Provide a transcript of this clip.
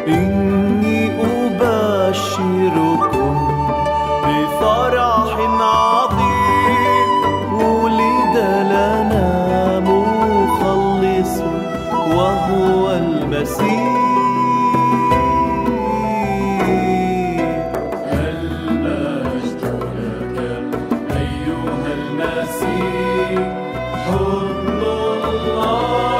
إني أبشركم بفرح عظيم، ولد لنا مخلص وهو المسيح. المجد لك أيها المسيح، حب الله